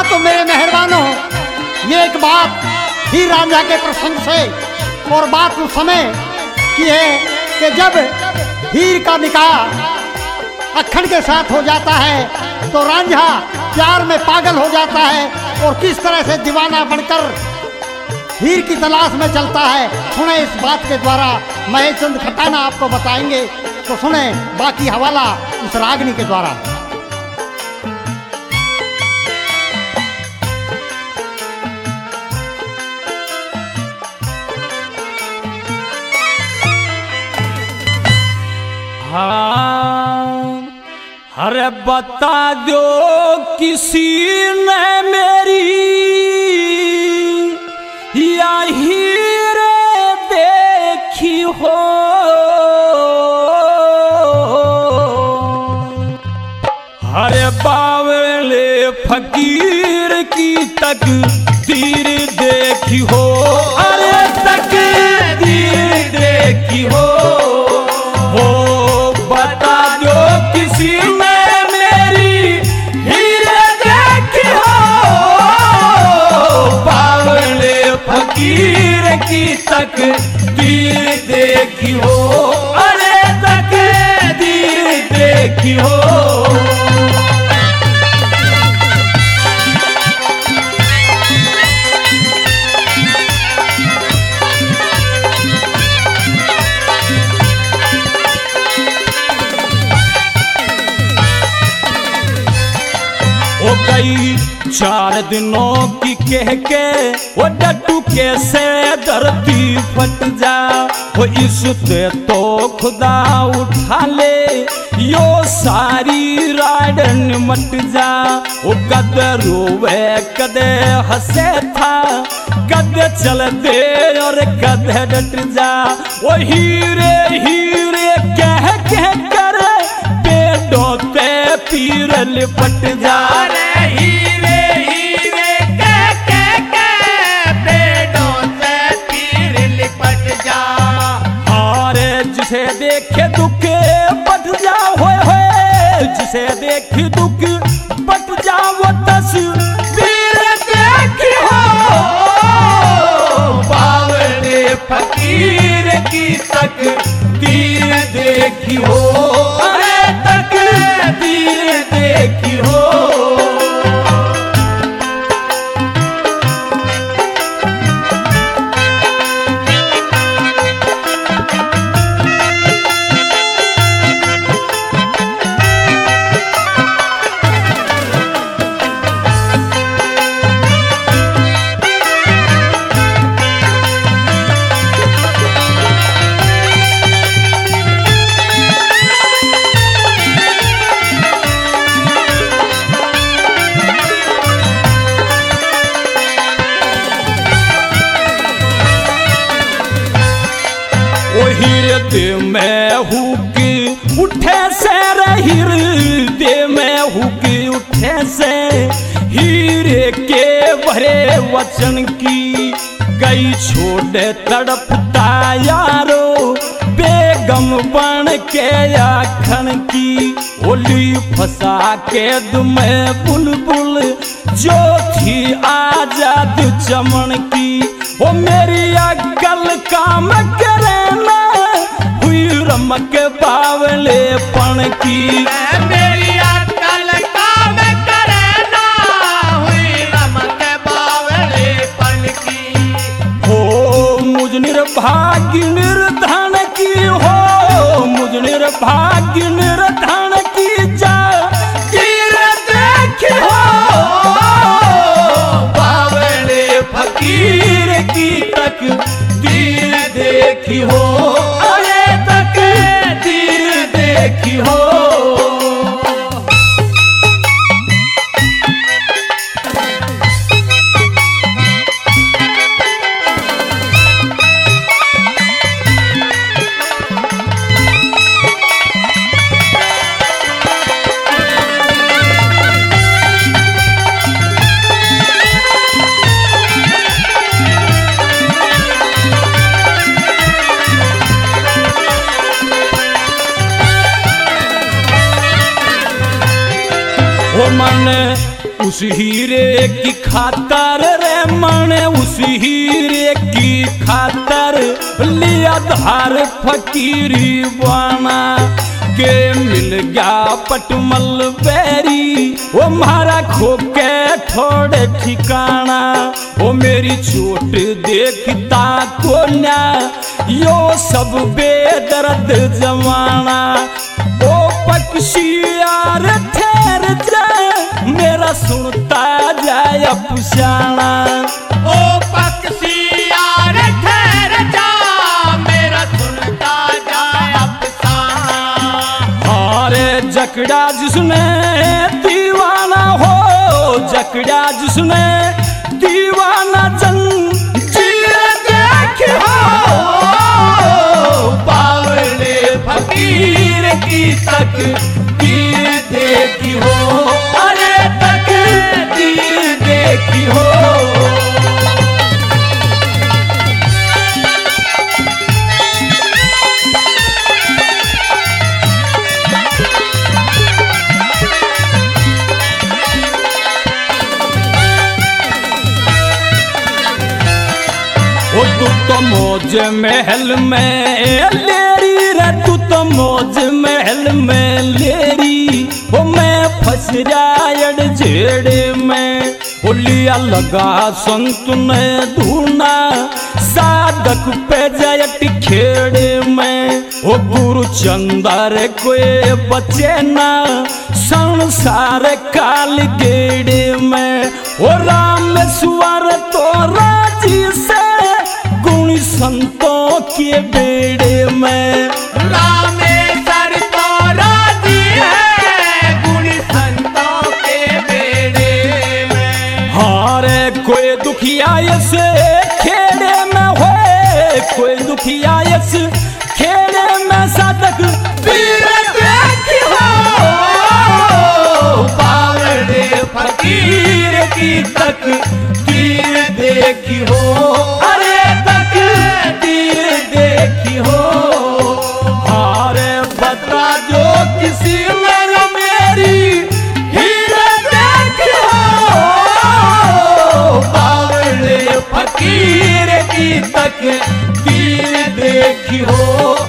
तो मेरे मेहरबानों, ये एक बात हीर रांझा के प्रसंग से और बात उस समय की है कि जब हीर का निकाह अक्खन के साथ हो जाता है तो रांझा प्यार में पागल हो जाता है और किस तरह से दीवाना बनकर हीर की तलाश में चलता है। सुने इस बात के द्वारा महेश चंद खटाना आपको बताएंगे, तो सुने बाकी हवाला इस रागनी के द्वारा। हाँ, अरे बता दो किसी ने मेरी या हीरे देखी हो, अरे बावले फकीर की तकदीर देखी हो, अरे तकदीर देखी हो। बता दो किसी ने मेरी हीरे देखी हो, बावले फकीर की तकदीर देखी हो, अरे तकदीर देखी हो। वो गई 4 दिनों की कह के वो डट्टू कैसे धरती फट जा, वो इससे तो खुदा उठा ले यो सारी राडन मट जा। वो कद रोवे कदे हंसे था, कद चल दे और कद डट जा। वो हीरे हीरे कह कर पेड़ों ते पीर लिपट जा, रे हीरे हीरे कह पेड़ों से पीर लिपट जा। और जिसे देखे दुख बट जा, होए जिसे देखे दुख बट जा, वो तस्वीर देखी हो, बावले फकीर की तकदीर देखी हो, अरे तकदीर देखी हो। हृदय में हुक उठे से, हृदय में हुक उठे से, हीरे के भरे वचन की गई छोड़े तड़पता यारो, बेगम बन के आखन की ओली फंसा के दुमे बुलबुल जो थी आजाद चमन की। वो मेरी अकल काम करे ना हुई रमक बावले पन की, मेरी अकल काम करे ना हुई रमक बावले पन की। हो मुझ निर्भाग्य निर्धन की, हो मुझ निर्भाग्य निर्धन की जा देखी हो, बावले फकीर की तकदीर देखी हो, अरे तकदीर देखी हो। मन उस हीरे की खातर रे माने उस हीरे की खातर लिया धार फकीरी बना के मिल गया पटमल बैरी वो मारा खोके थोड़े ठिकाना वो मेरी चोट देखता को ना यो सब बेदर्द जमाना ओ पक्षी यार ठहर जा मेरा सुनता जाए अफसाना ओ पक्षी यार ठहर जा मेरा सुनता जाए अफसाना। अरे जकड़ा जिसने दीवाना हो जकड़ा जिसने दीवाना जंजीर देखी हो बावले फकीर की तकदीर देखी हो अरे तकदीर देखी हो। तू तो मौज महल में लेरी रे तू तो मौज महल में लेरी वो मैं फंस जायड़ झेड़े में वो लिया लगा संत ने ढूंढा साधक पे जयट खेड़े में वो गुरु चंदर कोई बचे ना संसार काल गेड़े में वो राम स्वर तो राजी से गुण संतों के बेड़े में रामेश्वर तो राजी है गुण संतों के बेड़े में। हारे कोई दुखिया से खेड़े में होए कोई दुखिया से खेड़े में साधक पीर देखी हो बावले फकीर की तकदीर देखी हो अरे तकदीर देखी हो। हारे बता जो किसी में मेरी हीरे देखी हो बावले फकीर की तकदीर देखी हो